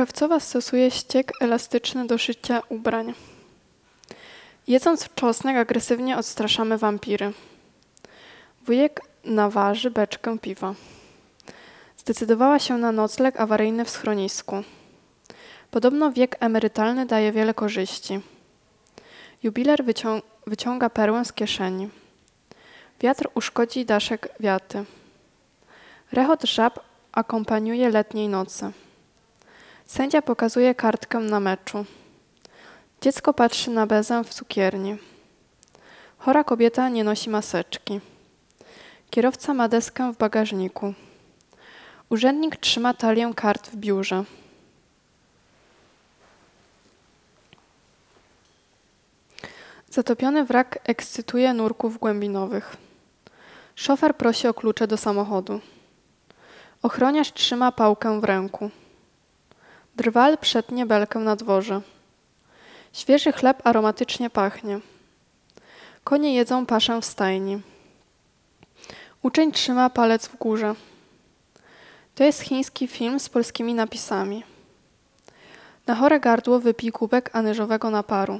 Krawcowa stosuje ściek elastyczny do szycia ubrań. Jedząc czosnek agresywnie odstraszamy wampiry. Wujek naważy beczkę piwa. Zdecydowała się na nocleg awaryjny w schronisku. Podobno wiek emerytalny daje wiele korzyści. Jubiler wyciąga perłę z kieszeni. Wiatr uszkodzi daszek wiaty. Rechot żab akompaniuje letniej nocy. Sędzia pokazuje kartkę na meczu. Dziecko patrzy na bezę w cukierni. Chora kobieta nie nosi maseczki. Kierowca ma deskę w bagażniku. Urzędnik trzyma talię kart w biurze. Zatopiony wrak ekscytuje nurków głębinowych. Szofer prosi o klucze do samochodu. Ochroniarz trzyma pałkę w ręku. Drwal przetnie belkę na dworze. Świeży chleb aromatycznie pachnie. Konie jedzą paszę w stajni. Uczeń trzyma palec w górze. To jest chiński film z polskimi napisami. Na chore gardło wypij kubek anyżowego naparu.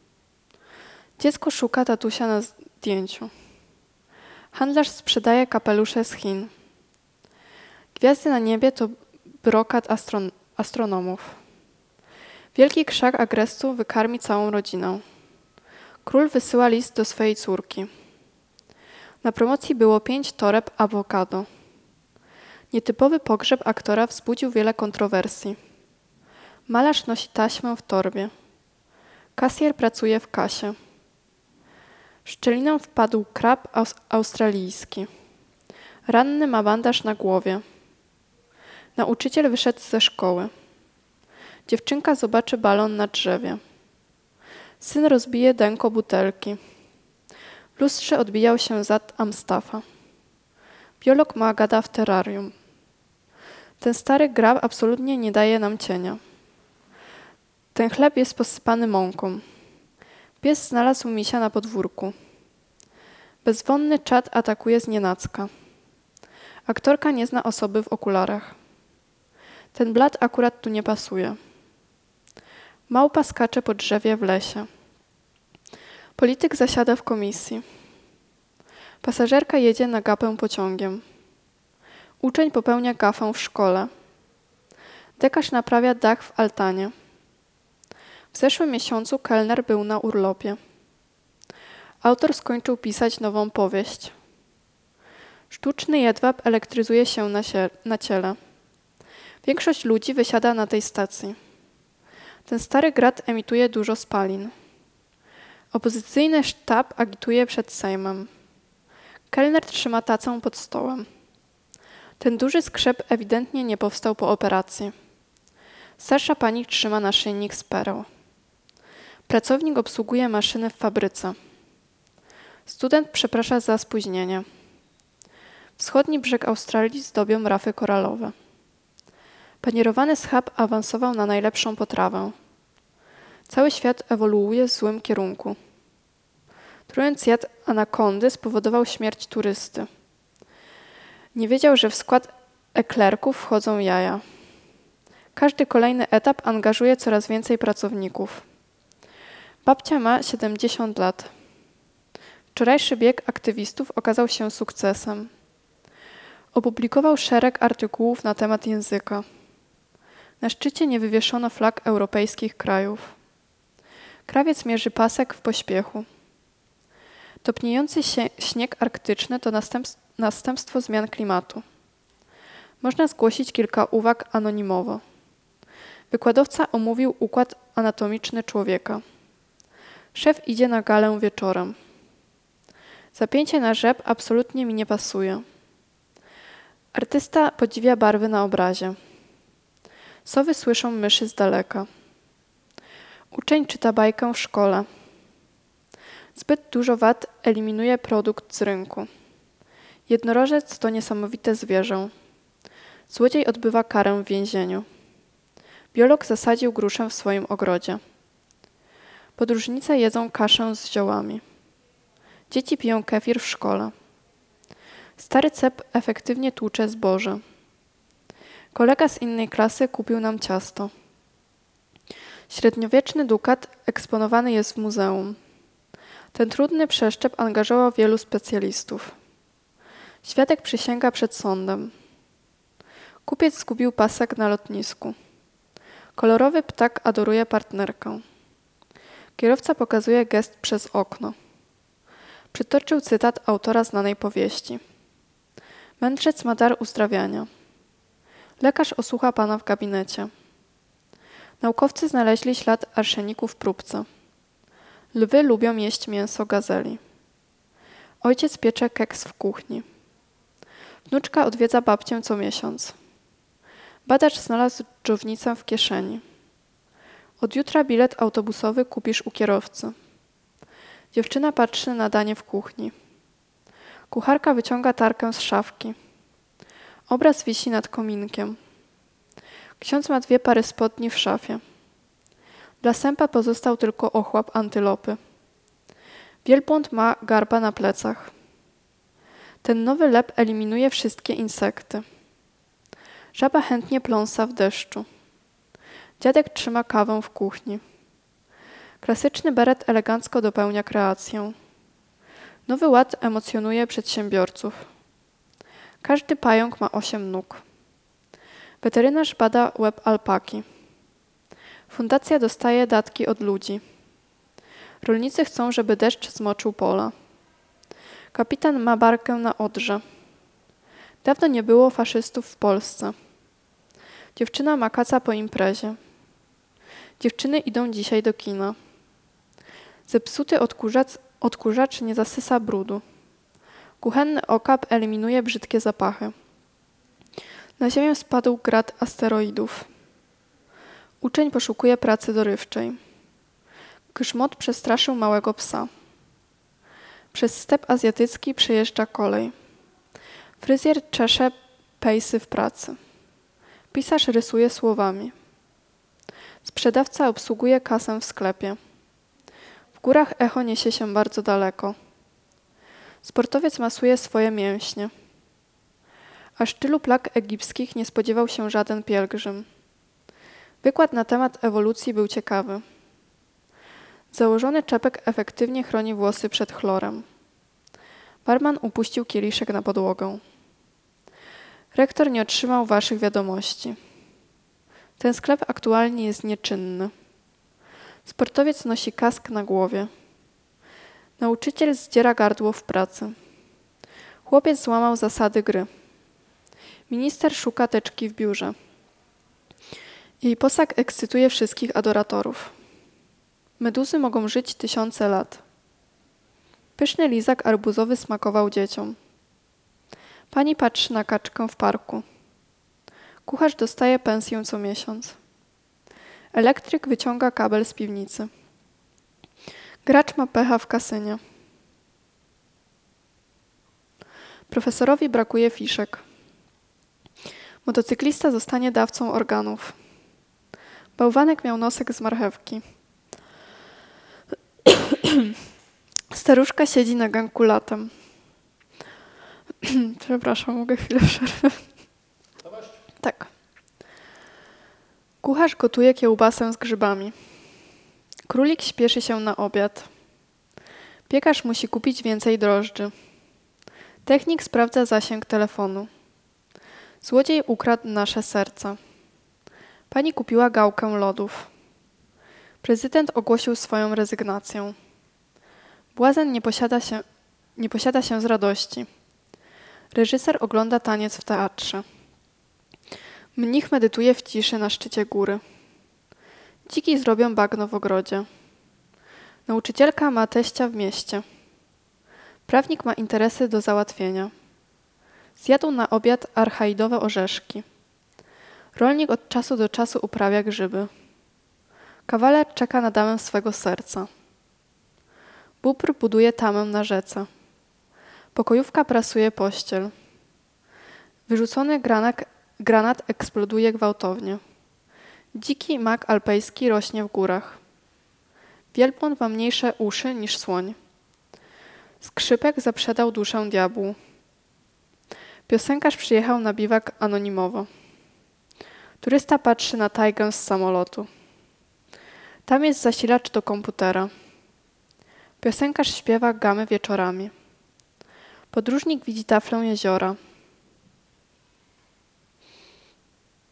Dziecko szuka tatusia na zdjęciu. Handlarz sprzedaje kapelusze z Chin. Gwiazdy na niebie to brokat astronomów. Wielki krzak agrestu wykarmi całą rodzinę. Król wysyła list do swojej córki. Na promocji było 5 toreb awokado. Nietypowy pogrzeb aktora wzbudził wiele kontrowersji. Malarz nosi taśmę w torbie. Kasjer pracuje w kasie. W szczelinę wpadł krab australijski. Ranny ma bandaż na głowie. Nauczyciel wyszedł ze szkoły. Dziewczynka zobaczy balon na drzewie. Syn rozbije dęko butelki. W lustrze odbijał się zad Amstafa. Biolog ma gada w terrarium. Ten stary grab absolutnie nie daje nam cienia. Ten chleb jest posypany mąką. Pies znalazł misia na podwórku. Bezwonny czad atakuje znienacka. Aktorka nie zna osoby w okularach. Ten blat akurat tu nie pasuje. Małpa skacze po drzewie w lesie. Polityk zasiada w komisji. Pasażerka jedzie na gapę pociągiem. Uczeń popełnia gafę w szkole. Dekarz naprawia dach w altanie. W zeszłym miesiącu kelner był na urlopie. Autor skończył pisać nową powieść. Sztuczny jedwab elektryzuje się na ciele. Większość ludzi wysiada na tej stacji. Ten stary grat emituje dużo spalin. Opozycyjny sztab agituje przed Sejmem. Kelner trzyma tacę pod stołem. Ten duży skrzep ewidentnie nie powstał po operacji. Starsza pani trzyma naszyjnik z pereł. Pracownik obsługuje maszyny w fabryce. Student przeprasza za spóźnienie. Wschodni brzeg Australii zdobią rafy koralowe. Panierowany schab awansował na najlepszą potrawę. Cały świat ewoluuje w złym kierunku. Trując jad anakondy spowodował śmierć turysty. Nie wiedział, że w skład eklerków wchodzą jaja. Każdy kolejny etap angażuje coraz więcej pracowników. Babcia ma 70 lat. Wczorajszy bieg aktywistów okazał się sukcesem. Opublikował szereg artykułów na temat języka. Na szczycie nie wywieszono flag europejskich krajów. Krawiec mierzy pasek w pośpiechu. Topniejący się śnieg arktyczny to następstwo zmian klimatu. Można zgłosić kilka uwag anonimowo. Wykładowca omówił układ anatomiczny człowieka. Szef idzie na galę wieczorem. Zapięcie na rzep absolutnie mi nie pasuje. Artysta podziwia barwy na obrazie. Sowy słyszą myszy z daleka. Uczeń czyta bajkę w szkole. Zbyt dużo wad eliminuje produkt z rynku. Jednorożec to niesamowite zwierzę. Złodziej odbywa karę w więzieniu. Biolog zasadził gruszę w swoim ogrodzie. Podróżnice jedzą kaszę z ziołami. Dzieci piją kefir w szkole. Stary cep efektywnie tłucze zboże. Kolega z innej klasy kupił nam ciasto. Średniowieczny dukat eksponowany jest w muzeum. Ten trudny przeszczep angażował wielu specjalistów. Świadek przysięga przed sądem. Kupiec zgubił pasek na lotnisku. Kolorowy ptak adoruje partnerkę. Kierowca pokazuje gest przez okno. Przytoczył cytat autora znanej powieści. Mędrzec ma dar uzdrawiania. Lekarz osłucha pana w gabinecie. Naukowcy znaleźli ślad arszeniku w próbce. Lwy lubią jeść mięso gazeli. Ojciec piecze keks w kuchni. Wnuczka odwiedza babcię co miesiąc. Badacz znalazł dżownicę w kieszeni. Od jutra bilet autobusowy kupisz u kierowcy. Dziewczyna patrzy na danie w kuchni. Kucharka wyciąga tarkę z szafki. Obraz wisi nad kominkiem. Ksiądz ma 2 pary spodni w szafie. Dla sępa pozostał tylko ochłap antylopy. Wielbłąd ma garba na plecach. Ten nowy lep eliminuje wszystkie insekty. Żaba chętnie pląsa w deszczu. Dziadek trzyma kawę w kuchni. Klasyczny beret elegancko dopełnia kreację. Nowy ład emocjonuje przedsiębiorców. Każdy pająk ma 8 nóg. Weterynarz bada łeb alpaki. Fundacja dostaje datki od ludzi. Rolnicy chcą, żeby deszcz zmoczył pola. Kapitan ma barkę na Odrze. Dawno nie było faszystów w Polsce. Dziewczyna ma kaca po imprezie. Dziewczyny idą dzisiaj do kina. Zepsuty odkurzacz nie zasysa brudu. Kuchenny okap eliminuje brzydkie zapachy. Na ziemię spadł grad asteroidów. Uczeń poszukuje pracy dorywczej. Grzmot przestraszył małego psa. Przez step azjatycki przejeżdża kolej. Fryzjer czesze pejsy w pracy. Pisarz rysuje słowami. Sprzedawca obsługuje kasę w sklepie. W górach echo niesie się bardzo daleko. Sportowiec masuje swoje mięśnie. Aż tylu plag egipskich nie spodziewał się żaden pielgrzym. Wykład na temat ewolucji był ciekawy. Założony czepek efektywnie chroni włosy przed chlorem. Barman upuścił kieliszek na podłogę. Rektor nie otrzymał waszych wiadomości. Ten sklep aktualnie jest nieczynny. Sportowiec nosi kask na głowie. Nauczyciel zdziera gardło w pracy. Chłopiec złamał zasady gry. Minister szuka teczki w biurze. Jej posag ekscytuje wszystkich adoratorów. Meduzy mogą żyć 1000 lat. Pyszny lizak arbuzowy smakował dzieciom. Pani patrzy na kaczkę w parku. Kucharz dostaje pensję co miesiąc. Elektryk wyciąga kabel z piwnicy. Gracz ma pecha w kasynie. Profesorowi brakuje fiszek. Motocyklista zostanie dawcą organów. Bałwanek miał nosek z marchewki. Staruszka siedzi na ganku latem. Przepraszam, mogę chwilę przerwy? Tak. Kucharz gotuje kiełbasę z grzybami. Królik śpieszy się na obiad. Piekarz musi kupić więcej drożdży. Technik sprawdza zasięg telefonu. Złodziej ukradł nasze serca. Pani kupiła gałkę lodów. Prezydent ogłosił swoją rezygnację. Błazen nie posiada się z radości. Reżyser ogląda taniec w teatrze. Mnich medytuje w ciszy na szczycie góry. Dziki zrobią bagno w ogrodzie. Nauczycielka ma teścia w mieście. Prawnik ma interesy do załatwienia. Zjadł na obiad archaidowe orzeszki. Rolnik od czasu do czasu uprawia grzyby. Kawaler czeka na damę swego serca. Bóbr buduje tamę na rzece. Pokojówka prasuje pościel. Wyrzucony granat eksploduje gwałtownie. Dziki mak alpejski rośnie w górach. Wielbłąd ma mniejsze uszy niż słoń. Skrzypek zaprzedał duszę diabłu. Piosenkarz przyjechał na biwak anonimowo. Turysta patrzy na tajgę z samolotu. Tam jest zasilacz do komputera. Piosenkarz śpiewa gamy wieczorami. Podróżnik widzi taflę jeziora.